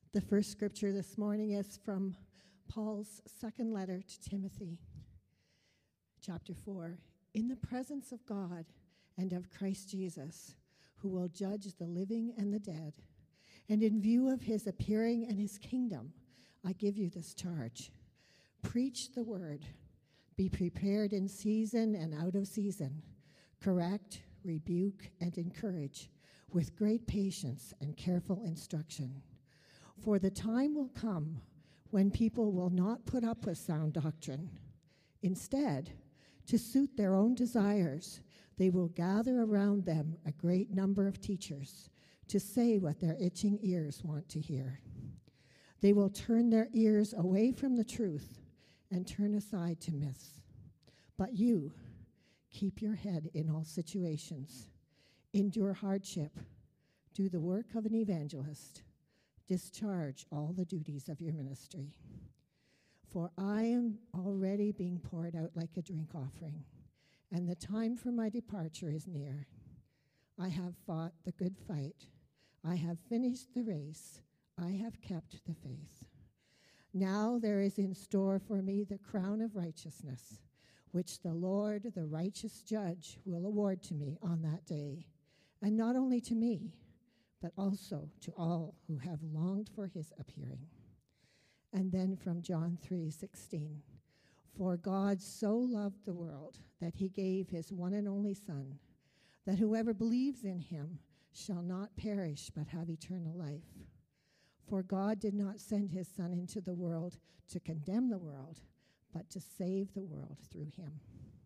The first scripture this morning is from Paul's second letter to Timothy, chapter 4. In the presence of God and of Christ Jesus, who will judge the living and the dead, and in view of his appearing and his kingdom, I give you this charge. Preach the word. Be prepared in season and out of season. Correct, rebuke, and encourage with great patience and careful instruction. For the time will come when people will not put up with sound doctrine. Instead, to suit their own desires, they will gather around them a great number of teachers to say what their itching ears want to hear. They will turn their ears away from the truth and turn aside to myths. But you, keep your head in all situations. Endure hardship. Do the work of an evangelist. Discharge all the duties of your ministry. For I am already being poured out like a drink offering, and the time for my departure is near. I have fought the good fight. I have finished the race. I have kept the faith. Now there is in store for me the crown of righteousness, which the Lord, the righteous judge, will award to me on that day, and not only to me, but also to all who have longed for his appearing. And then from John 3:16, for God so loved the world that he gave his one and only Son, that whoever believes in him shall not perish but have eternal life. For God did not send his Son into the world to condemn the world, but to save the world through him.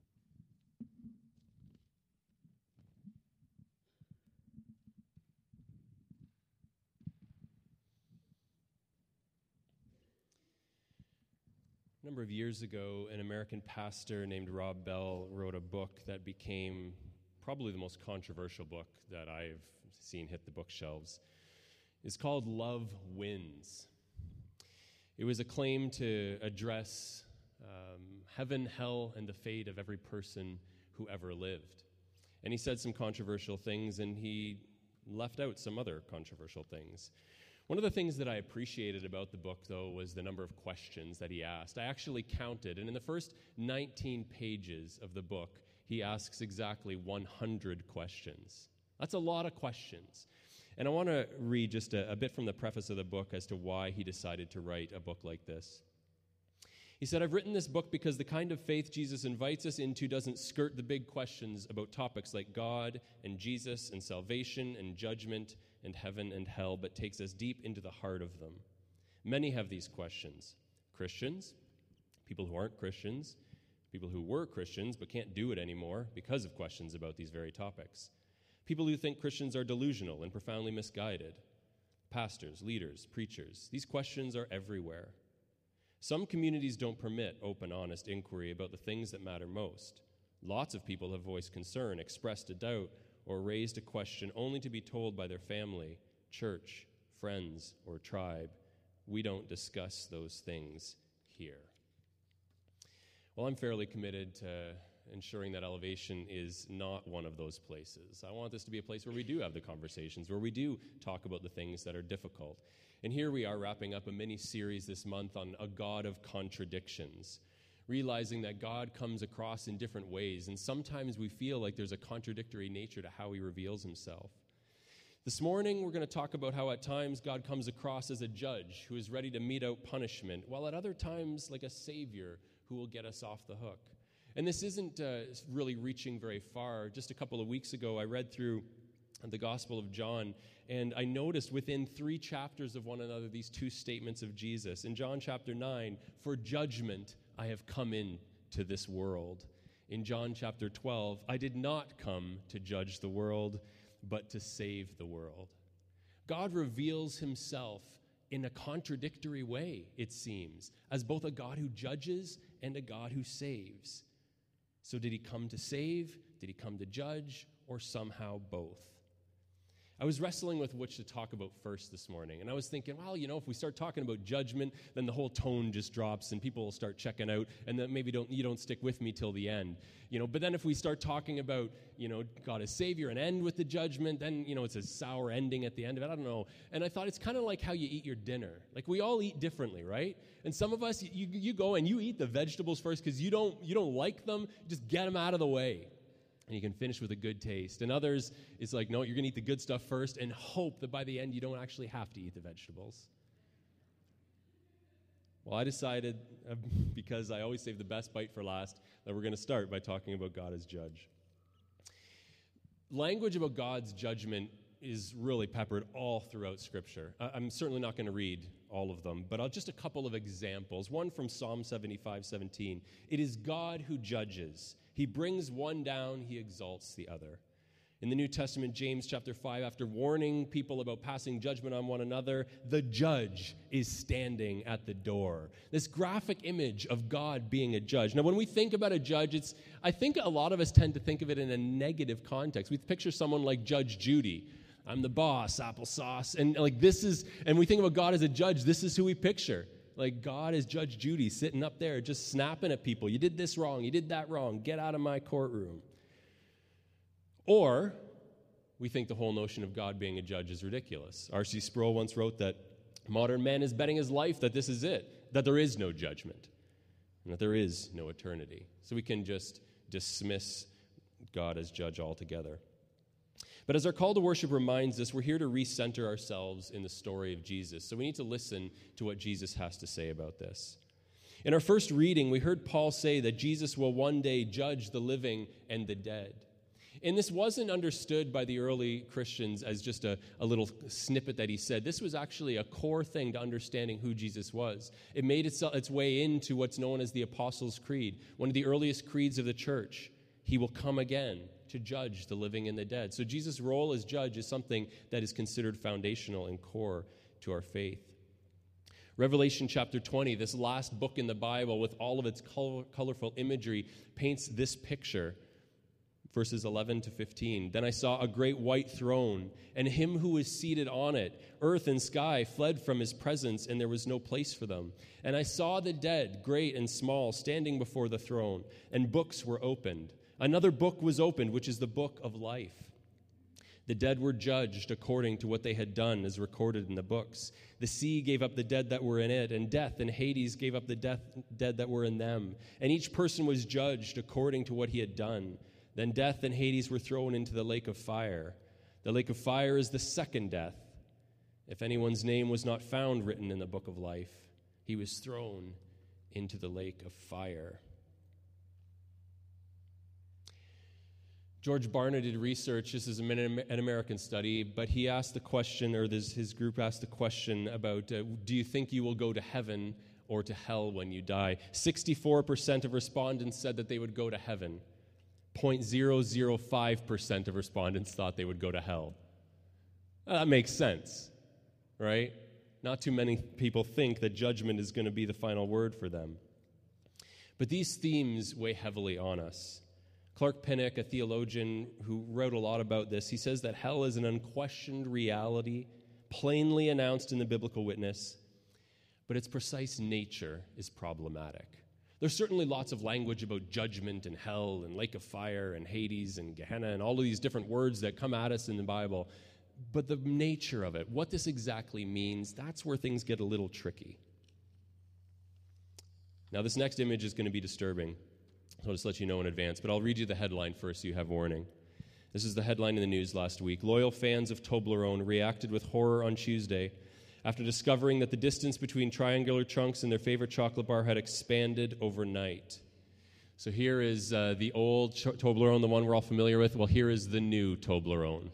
A number of years ago, an American pastor named Rob Bell wrote a book that became probably the most controversial book that I've seen hit the bookshelves. It's called Love Wins. It was a claim to address heaven, hell, and the fate of every person who ever lived. And he said some controversial things, and he left out some other controversial things. One of the things that I appreciated about the book, though, was the number of questions that he asked. I actually counted, and in the first 19 pages of the book, he asks exactly 100 questions. That's a lot of questions. And I want to read just a bit from the preface of the book as to why he decided to write a book like this. He said, I've written this book because the kind of faith Jesus invites us into doesn't skirt the big questions about topics like God and Jesus and salvation and judgment and heaven and hell, but takes us deep into the heart of them. Many have these questions. Christians, people who aren't Christians, people who were Christians but can't do it anymore because of questions about these very topics. People who think Christians are delusional and profoundly misguided. Pastors, leaders, preachers. These questions are everywhere. Some communities don't permit open, honest inquiry about the things that matter most. Lots of people have voiced concern, expressed a doubt, or raised a question only to be told by their family, church, friends, or tribe, we don't discuss those things here. Well, I'm fairly committed to ensuring that Elevation is not one of those places. I want this to be a place where we do have the conversations, where we do talk about the things that are difficult. And here we are wrapping up a mini-series this month on a God of contradictions, realizing that God comes across in different ways, and sometimes we feel like there's a contradictory nature to how he reveals himself. This morning, we're going to talk about how at times God comes across as a judge who is ready to mete out punishment, while at other times like a savior who will get us off the hook. And this isn't really reaching very far. Just a couple of weeks ago, I read through the Gospel of John, and I noticed within 3 chapters of one another these 2 statements of Jesus. In John chapter 9, for judgment I have come into this world. In John chapter 12, I did not come to judge the world, but to save the world. God reveals himself in a contradictory way, it seems, as both a God who judges and a God who saves. So did he come to save? Did he come to judge? Or somehow both? I was wrestling with which to talk about first this morning, and I was thinking, well, if we start talking about judgment, then the whole tone just drops, and people will start checking out, and then maybe you don't stick with me till the end. But then if we start talking about, God as Savior and end with the judgment, then, it's a sour ending at the end of it. I don't know. And I thought it's kind of like how you eat your dinner. Like, we all eat differently, right? And some of us, you go and you eat the vegetables first because you don't like them. Just get them out of the way. And you can finish with a good taste. And others, it's like, no, you're going to eat the good stuff first and hope that by the end you don't actually have to eat the vegetables. Well, I decided, because I always save the best bite for last, that we're going to start by talking about God as judge. Language about God's judgment is really peppered all throughout Scripture. I'm certainly not going to read all of them, but just a couple of examples. One from Psalm 75:17. It is God who judges. He brings one down, he exalts the other. In the New Testament, James chapter 5, after warning people about passing judgment on one another, the judge is standing at the door. This graphic image of God being a judge. Now, when we think about a judge, I think a lot of us tend to think of it in a negative context. We picture someone like Judge Judy. I'm the boss, applesauce. And we think about God as a judge. This is who we picture. Like, God is Judge Judy sitting up there just snapping at people. You did this wrong. You did that wrong. Get out of my courtroom. Or we think the whole notion of God being a judge is ridiculous. R.C. Sproul once wrote that modern man is betting his life that this is it, that there is no judgment, and that there is no eternity. So we can just dismiss God as judge altogether. But as our call to worship reminds us, we're here to recenter ourselves in the story of Jesus. So we need to listen to what Jesus has to say about this. In our first reading, we heard Paul say that Jesus will one day judge the living and the dead. And this wasn't understood by the early Christians as just a little snippet that he said. This was actually a core thing to understanding who Jesus was. It made its way into what's known as the Apostles' Creed, one of the earliest creeds of the church. He will come again to judge the living and the dead. So Jesus' role as judge is something that is considered foundational and core to our faith. Revelation chapter 20, this last book in the Bible with all of its colorful imagery, paints this picture. Verses 11 to 15. Then I saw a great white throne, and him who was seated on it. Earth and sky fled from his presence, and there was no place for them. And I saw the dead, great and small, standing before the throne, and books were opened. Another book was opened, which is the book of life. The dead were judged according to what they had done, as recorded in the books. The sea gave up the dead that were in it, and death and Hades gave up the dead that were in them. And each person was judged according to what he had done. Then death and Hades were thrown into the lake of fire. The lake of fire is the second death. If anyone's name was not found written in the book of life, he was thrown into the lake of fire. George Barna did research. This is an American study, but he asked the question, or his group asked the question about, do you think you will go to heaven or to hell when you die? 64% of respondents said that they would go to heaven. 0.005% of respondents thought they would go to hell. That makes sense, right? Not too many people think that judgment is going to be the final word for them. But these themes weigh heavily on us. Clark Pinnock, a theologian who wrote a lot about this, he says that hell is an unquestioned reality, plainly announced in the biblical witness, but its precise nature is problematic. There's certainly lots of language about judgment and hell and lake of fire and Hades and Gehenna and all of these different words that come at us in the Bible. But the nature of it, what this exactly means, that's where things get a little tricky. Now, this next image is going to be disturbing. I'll just let you know in advance, but I'll read you the headline first so you have warning. This is the headline in the news last week. Loyal fans of Toblerone reacted with horror on Tuesday after discovering that the distance between triangular chunks and their favorite chocolate bar had expanded overnight. So here is the old Toblerone, the one we're all familiar with. Well, here is the new Toblerone.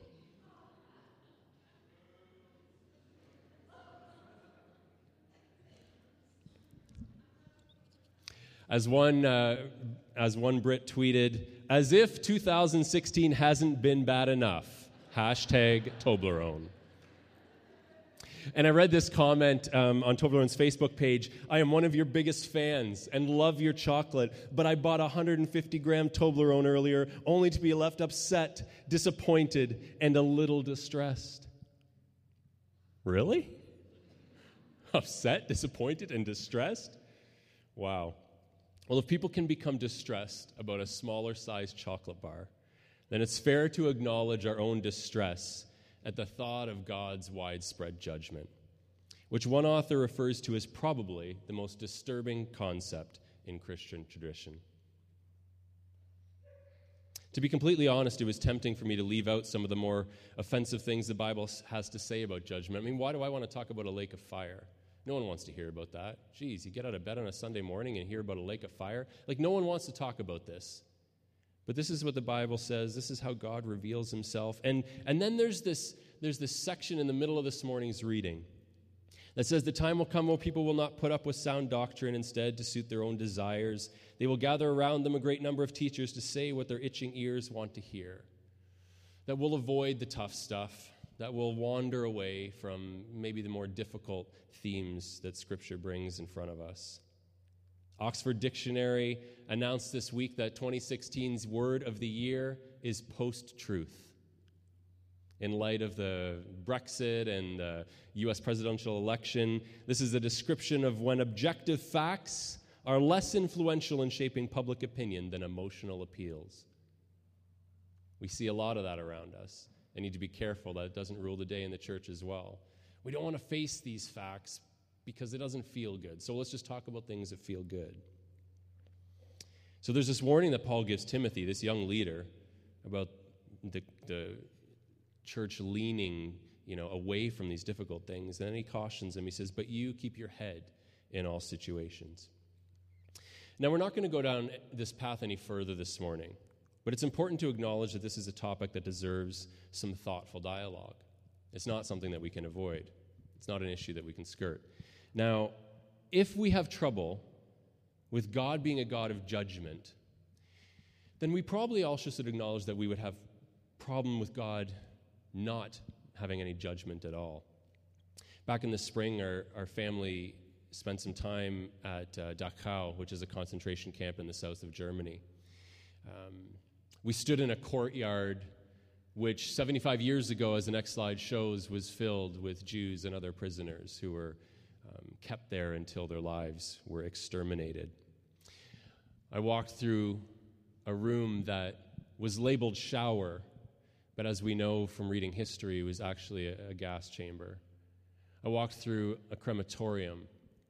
As one Brit tweeted, as if 2016 hasn't been bad enough. # Toblerone. And I read this comment on Toblerone's Facebook page. I am one of your biggest fans and love your chocolate, but I bought a 150-gram Toblerone earlier only to be left upset, disappointed, and a little distressed. Really? Upset, disappointed, and distressed? Wow. Well, if people can become distressed about a smaller-sized chocolate bar, then it's fair to acknowledge our own distress at the thought of God's widespread judgment, which one author refers to as probably the most disturbing concept in Christian tradition. To be completely honest, it was tempting for me to leave out some of the more offensive things the Bible has to say about judgment. I mean, why do I want to talk about a lake of fire? No one wants to hear about that. Geez, you get out of bed on a Sunday morning and hear about a lake of fire? Like, no one wants to talk about this. But this is what the Bible says. This is how God reveals himself. And then there's this section in the middle of this morning's reading that says, the time will come when people will not put up with sound doctrine. Instead, to suit their own desires, they will gather around them a great number of teachers to say what their itching ears want to hear. That will avoid the tough stuff, that will wander away from maybe the more difficult themes that Scripture brings in front of us. Oxford Dictionary announced this week that 2016's word of the year is post-truth. In light of the Brexit and the U.S. presidential election, this is a description of when objective facts are less influential in shaping public opinion than emotional appeals. We see a lot of that around us and need to be careful that it doesn't rule the day in the church as well. We don't want to face these facts because it doesn't feel good. So let's just talk about things that feel good. So there's this warning that Paul gives Timothy, this young leader, about the church leaning, away from these difficult things. And then he cautions him. He says, but you keep your head in all situations. Now, we're not going to go down this path any further this morning, but it's important to acknowledge that this is a topic that deserves some thoughtful dialogue. It's not something that we can avoid. It's not an issue that we can skirt. Now, if we have trouble with God being a God of judgment, then we probably also should acknowledge that we would have problem with God not having any judgment at all. Back in the spring, our family spent some time at Dachau, which is a concentration camp in the south of Germany. We stood in a courtyard which 75 years ago, as the next slide shows, was filled with Jews and other prisoners who were kept there until their lives were exterminated. I walked through a room that was labeled shower, but as we know from reading history, it was actually a gas chamber. I walked through a crematorium,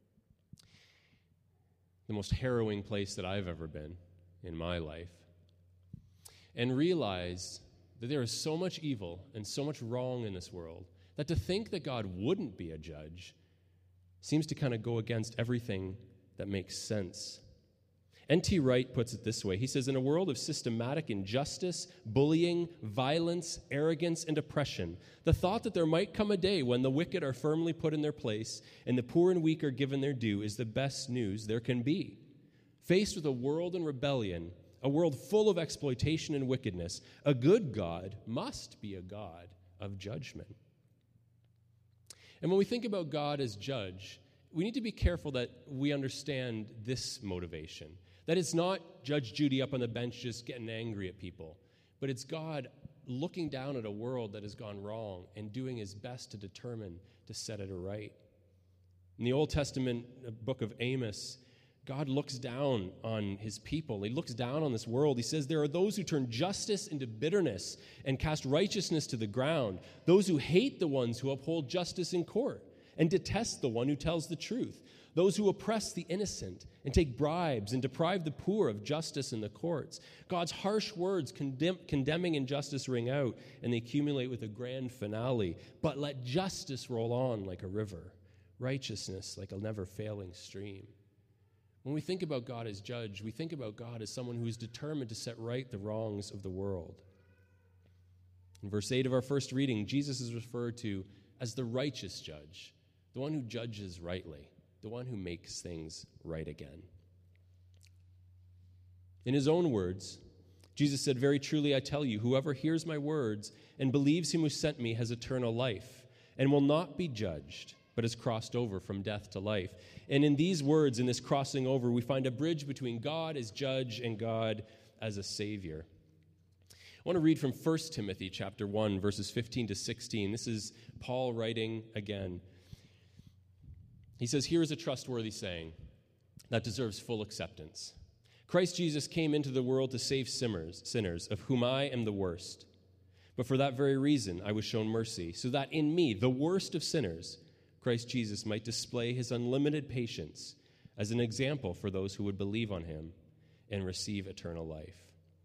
the most harrowing place that I've ever been in my life, and realized that there is so much evil and so much wrong in this world that to think that God wouldn't be a judge seems to kind of go against everything that makes sense. N.T. Wright puts it this way. He says, in a world of systematic injustice, bullying, violence, arrogance, and oppression, the thought that there might come a day when the wicked are firmly put in their place and the poor and weak are given their due is the best news there can be. Faced with a world in rebellion, a world full of exploitation and wickedness, a good God must be a God of judgment. And when we think about God as judge, we need to be careful that we understand this motivation. That it's not Judge Judy up on the bench just getting angry at people, but it's God looking down at a world that has gone wrong and doing his best to determine to set it right. In the Old Testament book of Amos, God looks down on his people. He looks down on this world. He says, there are those who turn justice into bitterness and cast righteousness to the ground, those who hate the ones who uphold justice in court and detest the one who tells the truth, those who oppress the innocent and take bribes and deprive the poor of justice in the courts. God's harsh words condemning injustice ring out, and they accumulate with a grand finale. But let justice roll on like a river, righteousness like a never-failing stream. When we think about God as judge, we think about God as someone who is determined to set right the wrongs of the world. In verse 8 of our first reading, Jesus is referred to as the righteous judge, the one who judges rightly, the one who makes things right again. In his own words, Jesus said, very truly I tell you, whoever hears my words and believes him who sent me has eternal life and will not be judged, but has crossed over from death to life. And in these words, in this crossing over, we find a bridge between God as judge and God as a savior. I want to read from 1 Timothy chapter 1, verses 15 to 16. This is Paul writing again. He says, "Here is a trustworthy saying that deserves full acceptance. Christ Jesus came into the world to save sinners, of whom I am the worst. But for that very reason I was shown mercy, so that in me, the worst of sinners, Christ Jesus might display his unlimited patience as an example for those who would believe on him and receive eternal life.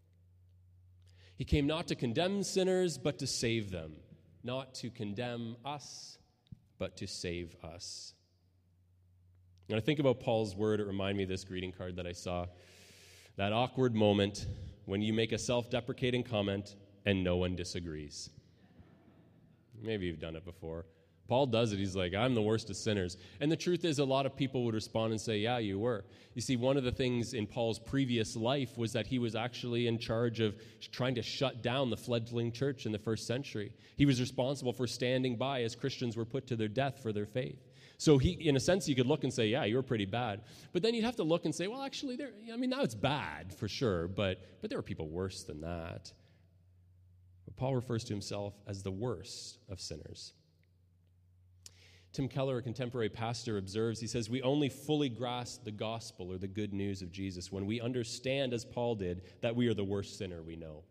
He came not to condemn sinners, but to save them, not to condemn us, but to save us." When I think about Paul's word, it reminded me of this greeting card that I saw. That awkward moment when you make a self-deprecating comment and no one disagrees. Maybe you've done it before. Paul does it. He's like, "I'm the worst of sinners." And the truth is, a lot of people would respond and say, "Yeah, you were." You see, one of the things in Paul's previous life was that he was actually in charge of trying to shut down the fledgling church in the first century. He was responsible for standing by as Christians were put to their death for their faith. So he, in a sense, you could look and say, "Yeah, you were pretty bad." But then you'd have to look and say, "Well, actually, now it's bad for sure, but there were people worse than that." But Paul refers to himself as the worst of sinners. Tim Keller, a contemporary pastor, observes, he says, "We only fully grasp the gospel or the good news of Jesus when we understand, as Paul did, that we are the worst sinner we know.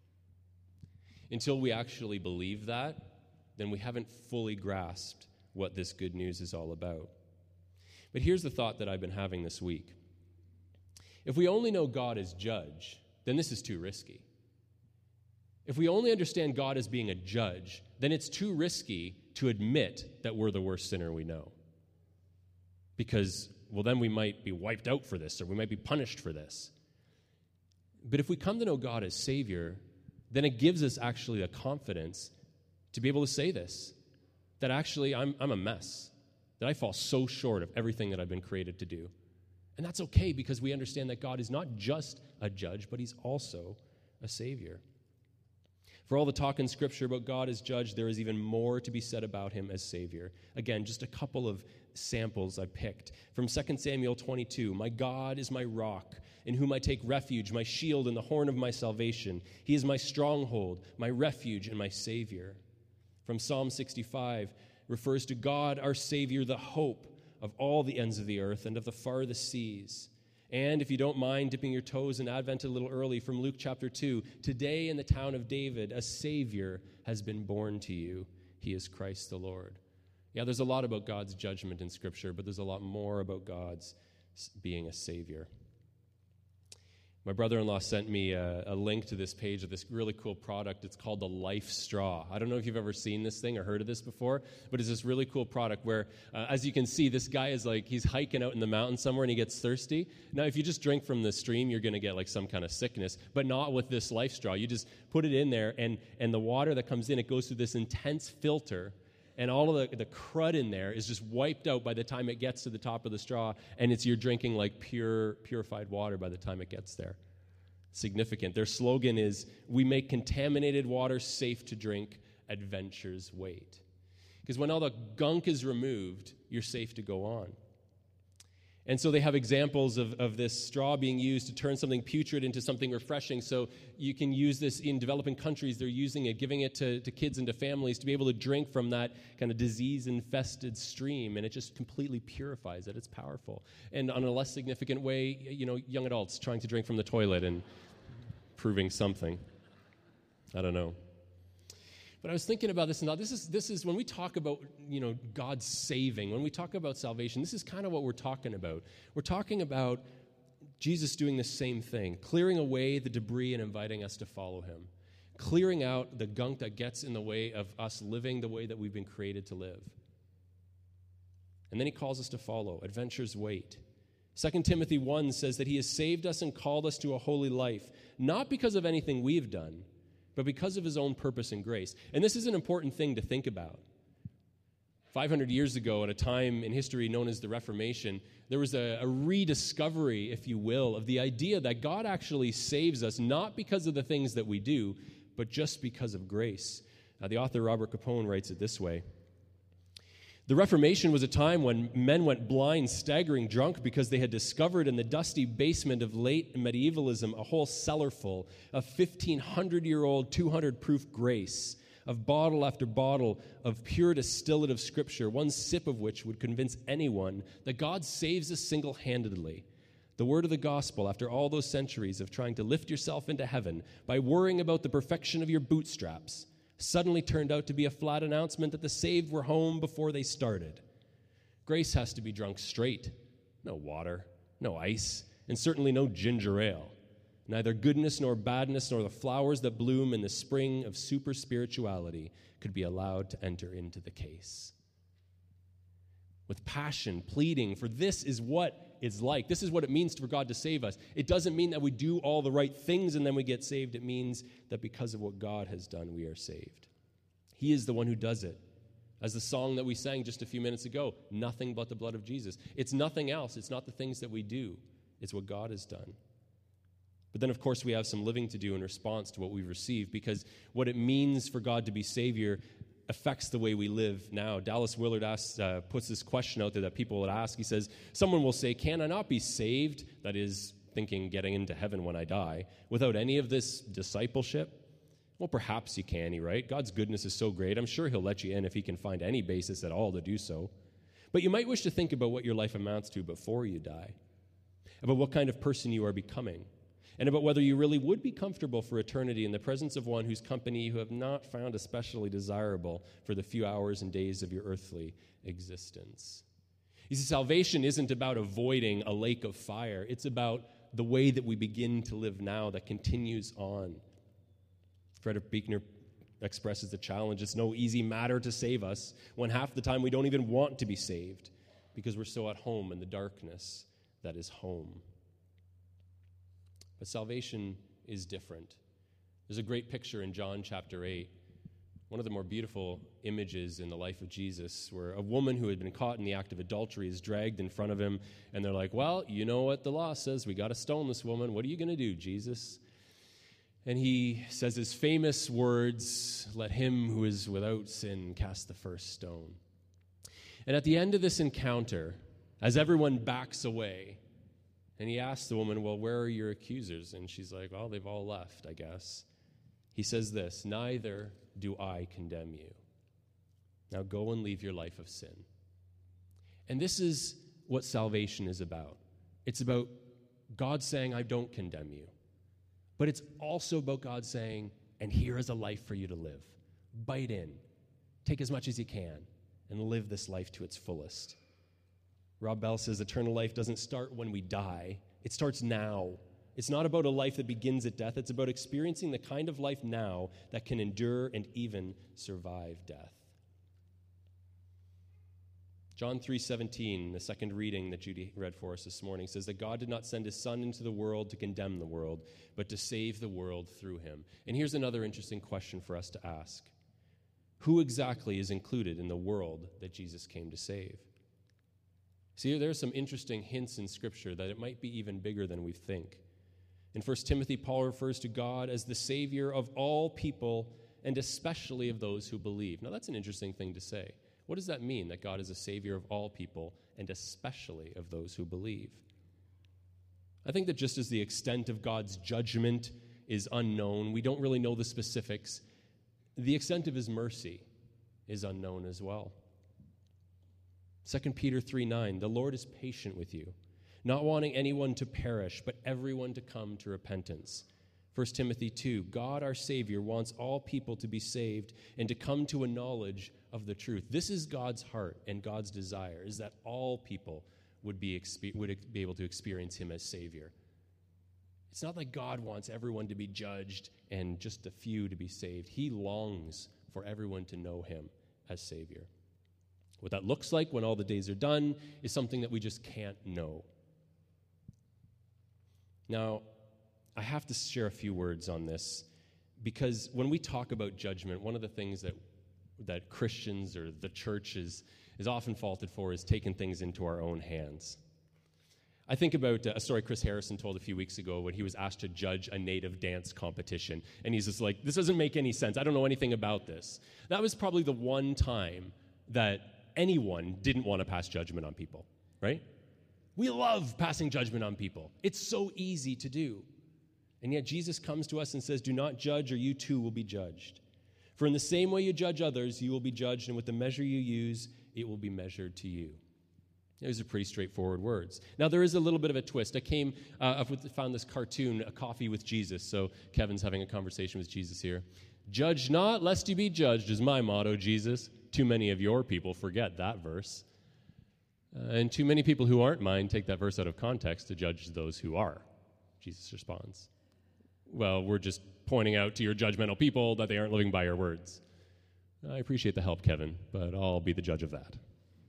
Until we actually believe that, then we haven't fully grasped what this good news is all about." But here's the thought that I've been having this week. If we only know God as judge, then this is too risky. If we only understand God as being a judge, then it's too risky to admit that we're the worst sinner we know. Because, well, then we might be wiped out for this, or we might be punished for this. But if we come to know God as Savior, then it gives us actually a confidence to be able to say this, that actually I'm a mess, that I fall so short of everything that I've been created to do. And that's okay, because we understand that God is not just a judge, but he's also a Savior. For all the talk in Scripture about God as judge, there is even more to be said about him as Savior. Again, just a couple of samples I picked. From 2 Samuel 22, "My God is my rock, in whom I take refuge, my shield and the horn of my salvation. He is my stronghold, my refuge, and my Savior." From Psalm 65, refers to God, our Savior, the hope of all the ends of the earth and of the farthest seas. And if you don't mind dipping your toes in Advent a little early, from Luke chapter 2, "Today in the town of David, a Savior has been born to you. He is Christ the Lord." Yeah, there's a lot about God's judgment in Scripture, but there's a lot more about God's being a Savior. My brother-in-law sent me a link to this page of this really cool product. It's called the Life Straw. I don't know if you've ever seen this thing or heard of this before, but it's this really cool product where, as you can see, this guy is he's hiking out in the mountains somewhere and he gets thirsty. Now, if you just drink from the stream, you're going to get some kind of sickness, but not with this Life Straw. You just put it in there, and the water that comes in, it goes through this intense filter, and all of the crud in there is just wiped out by the time it gets to the top of the straw, and you're drinking purified water by the time it gets there. Significant. Their slogan is, "We make contaminated water safe to drink, adventures wait." Because when all the gunk is removed, you're safe to go on. And so they have examples of this straw being used to turn something putrid into something refreshing. So you can use this in developing countries. They're using it, giving it to kids and to families to be able to drink from that kind of disease-infested stream, and it just completely purifies it. It's powerful. And on a less significant way, young adults trying to drink from the toilet and proving something. I don't know. But I was thinking about this, and this is when we talk about, God saving, when we talk about salvation, this is kind of what we're talking about. We're talking about Jesus doing the same thing, clearing away the debris and inviting us to follow him, clearing out the gunk that gets in the way of us living the way that we've been created to live. And then he calls us to follow. Adventures wait. 2 Timothy 1 says that he has saved us and called us to a holy life, not because of anything we've done, but because of his own purpose and grace. And this is an important thing to think about. 500 years ago, at a time in history known as the Reformation, there was a rediscovery, if you will, of the idea that God actually saves us not because of the things that we do, but just because of grace. The author Robert Capone writes it this way: The Reformation was a time when men went blind, staggering drunk, because they had discovered in the dusty basement of late medievalism a whole cellar full of 1,500-year-old, 200-proof grace, of bottle after bottle of pure distillative Scripture, one sip of which would convince anyone that God saves us single-handedly. The word of the gospel, after all those centuries of trying to lift yourself into heaven by worrying about the perfection of your bootstraps, suddenly turned out to be a flat announcement that the saved were home before they started. Grace has to be drunk straight. No water, no ice, and certainly no ginger ale. Neither goodness nor badness nor the flowers that bloom in the spring of super spirituality could be allowed to enter into the case. With passion, pleading, for this is what it's like. This is what it means for God to save us. It doesn't mean that we do all the right things and then we get saved. It means that because of what God has done, we are saved. He is the one who does it. As the song that we sang just a few minutes ago, nothing but the blood of Jesus. It's nothing else. It's not the things that we do. It's what God has done. But then, of course, we have some living to do in response to what we've received, because what it means for God to be Savior affects the way we live now. Dallas Willard puts this question out there that people would ask. He says, someone will say, can I not be saved, that is, thinking getting into heaven when I die, without any of this discipleship? Well, perhaps you can, right? God's goodness is so great, I'm sure he'll let you in if he can find any basis at all to do so. But you might wish to think about what your life amounts to before you die, about what kind of person you are becoming, and about whether you really would be comfortable for eternity in the presence of one whose company you have not found especially desirable for the few hours and days of your earthly existence. You see, salvation isn't about avoiding a lake of fire. It's about the way that we begin to live now that continues on. Frederick Buechner expresses the challenge. It's no easy matter to save us when half the time we don't even want to be saved because we're so at home in the darkness that is home. But salvation is different. There's a great picture in John chapter 8, one of the more beautiful images in the life of Jesus, where a woman who had been caught in the act of adultery is dragged in front of him, and they're like, well, you know what the law says. We got to stone this woman. What are you going to do, Jesus? And he says his famous words, let him who is without sin cast the first stone. And at the end of this encounter, as everyone backs away, and he asks the woman, well, where are your accusers? And she's like, well, they've all left, I guess. He says this, neither do I condemn you. Now go and leave your life of sin. And this is what salvation is about. It's about God saying, I don't condemn you. But it's also about God saying, and here is a life for you to live. Bite in. Take as much as you can and live this life to its fullest. Rob Bell says eternal life doesn't start when we die. It starts now. It's not about a life that begins at death. It's about experiencing the kind of life now that can endure and even survive death. John 3:17, the second reading that Judy read for us this morning, says that God did not send his Son into the world to condemn the world, but to save the world through him. And here's another interesting question for us to ask. Who exactly is included in the world that Jesus came to save? See, there are some interesting hints in Scripture that it might be even bigger than we think. In 1 Timothy, Paul refers to God as the Savior of all people, and especially of those who believe. Now, that's an interesting thing to say. What does that mean, that God is a Savior of all people, and especially of those who believe? I think that just as the extent of God's judgment is unknown, we don't really know the specifics, the extent of his mercy is unknown as well. 2 Peter 3:9, the Lord is patient with you, not wanting anyone to perish, but everyone to come to repentance. 1 Timothy 2, God our Savior wants all people to be saved and to come to a knowledge of the truth. This is God's heart and God's desire, is that all people would be able to experience him as Savior. It's not like God wants everyone to be judged and just a few to be saved. He longs for everyone to know him as Savior. What that looks like when all the days are done is something that we just can't know. Now, I have to share a few words on this, because when we talk about judgment, one of the things that Christians or the church is often faulted for is taking things into our own hands. I think about a story Chris Harrison told a few weeks ago when he was asked to judge a native dance competition. And he's just like, this doesn't make any sense. I don't know anything about this. That was probably the one time that anyone didn't want to pass judgment on people, right? We love passing judgment on people. It's so easy to do. And yet Jesus comes to us and says, do not judge, or you too will be judged. For in the same way you judge others, you will be judged, and with the measure you use, it will be measured to you. Those are pretty straightforward words. Now, there is a little bit of a twist. I found this cartoon, A Coffee with Jesus. So Kevin's having a conversation with Jesus here. Judge not, lest you be judged, is my motto, Jesus. Too many of your people forget that verse. And too many people who aren't mine take that verse out of context to judge those who are. Jesus responds, well, we're just pointing out to your judgmental people that they aren't living by your words. I appreciate the help, Kevin, but I'll be the judge of that.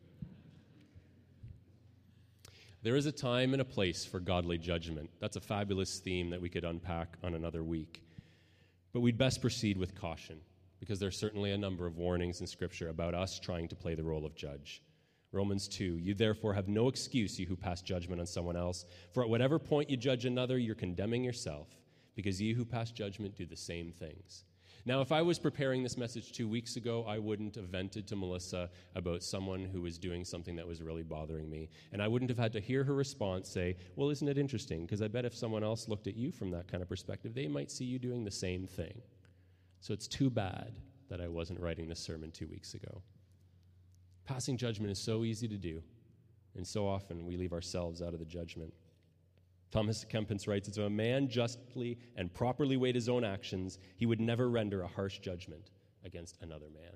There is a time and a place for godly judgment. That's a fabulous theme that we could unpack on another week. But we'd best proceed with caution, because there's certainly a number of warnings in Scripture about us trying to play the role of judge. Romans 2, you therefore have no excuse, you who pass judgment on someone else. For at whatever point you judge another, you're condemning yourself, because you who pass judgment do the same things. Now, if I was preparing this message 2 weeks ago, I wouldn't have vented to Melissa about someone who was doing something that was really bothering me. And I wouldn't have had to hear her response say, well, isn't it interesting? Because I bet if someone else looked at you from that kind of perspective, they might see you doing the same thing. So it's too bad that I wasn't writing this sermon 2 weeks ago. Passing judgment is so easy to do, and so often we leave ourselves out of the judgment. Thomas Kempis writes, if a man justly and properly weighed his own actions, he would never render a harsh judgment against another man.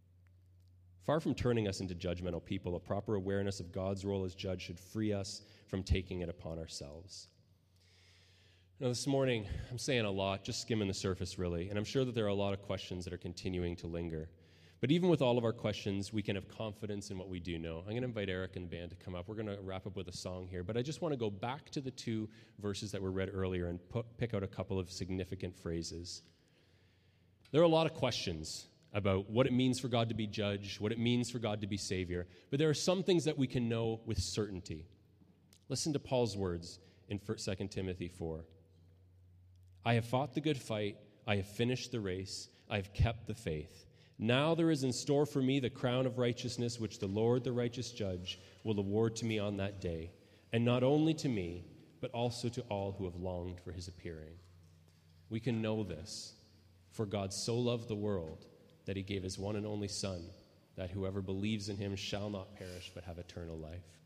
Far from turning us into judgmental people, a proper awareness of God's role as judge should free us from taking it upon ourselves. Now, this morning, I'm saying a lot, just skimming the surface, really, and I'm sure that there are a lot of questions that are continuing to linger. But even with all of our questions, we can have confidence in what we do know. I'm going to invite Eric and the band to come up. We're going to wrap up with a song here. But I just want to go back to the 2 verses that were read earlier and pick out a couple of significant phrases. There are a lot of questions about what it means for God to be judge, what it means for God to be Savior. But there are some things that we can know with certainty. Listen to Paul's words in 2 Timothy 4. I have fought the good fight. I have finished the race. I have kept the faith. Now there is in store for me the crown of righteousness, which the Lord, the righteous judge, will award to me on that day, and not only to me, but also to all who have longed for his appearing. We can know this, for God so loved the world that he gave his one and only Son, that whoever believes in him shall not perish but have eternal life.